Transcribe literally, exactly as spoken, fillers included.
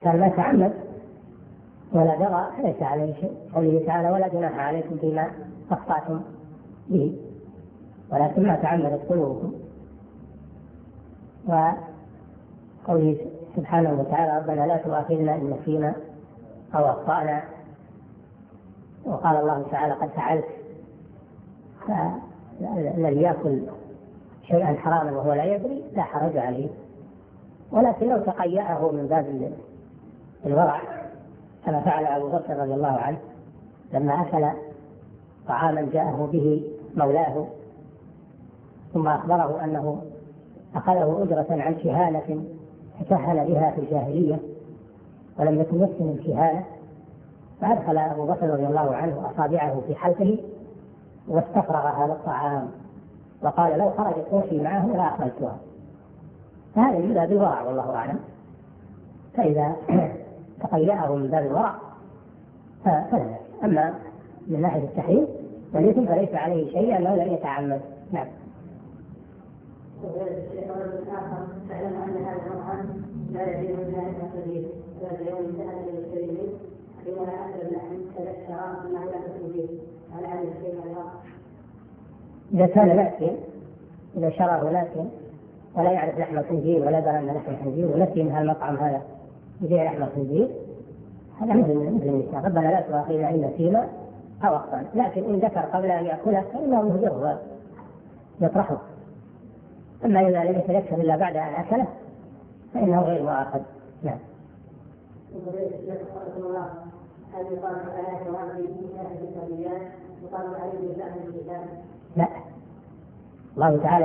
كان ما تعمد ولا درى ليس عليه شيء. قوله تعالى ولا جناح عليكم فيما أخطأتم به ولكن ما تعمدت قلوبكم. وقوله سبحانه وتعالى ربنا لا تؤاخذنا إن نسينا أو أخطأنا. وقال الله تعالى قد فعلت. فالذي يأكل شيئا حراما وهو لا يدري لا حرج عليه، ولكن لو تقيأه من باب الورع كما فعل أبو بكر رضي الله عنه لما أكل طعاما جاءه به مولاه ثم أخبره أنه أخذه أجرة عن شهالة تكهن بها في الجاهلية ولم يكن يحسن الشهالة، فأدخل أبو بكر رضي الله عنه أصابعه في حلقه واستفرغ هذا الطعام وقال لو خرجت روحي معه لأخذتها. فهذا من باب الورع والله أعلم. فإذا تقيأه من باب الورع فلا. أما من ناحية التحريم والإثم فليس عليه شيء أنه لم يتعمد. نعم. فاعلم أن هذا المطعم لا يجوز لنا أن نستفيد ذات يوم انتهى إلى الكريم حينما أكل اللحم تذكر أنه لا تستفيد على هذا الشيء الآخر. إذا كان ناسيا، إذا شراه ناسيا ولا يعرف لحم الخنزير ولا درى أن لحم الخنزير ونسي من هالمطعم هذا يبيع لحم الخنزير، هذا مثل مثل النساء ربنا لا تؤاخذنا إن نسينا أو أخطأنا. لكن إن ذكر قبل أن يأكله فإنه يهجره ويطرحه. أما إذا لم يتذكر إلا بعد أن أكله فإنه غير مؤاخذ. نعم. لا، الله تعالى